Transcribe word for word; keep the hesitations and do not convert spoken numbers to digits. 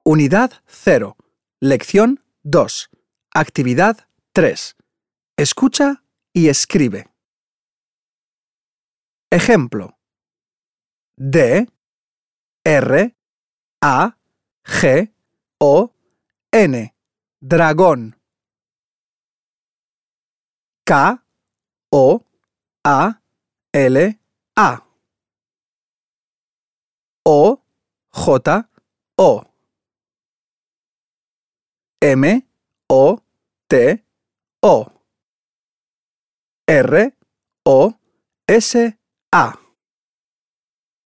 Unidad cero. Lección dos. Actividad tres. Escucha y escribe. Ejemplo. D, R, A, G, O, N. Dragón. K, O, A, L, A. O, J, O. M, O, T, O. R, O, S, A.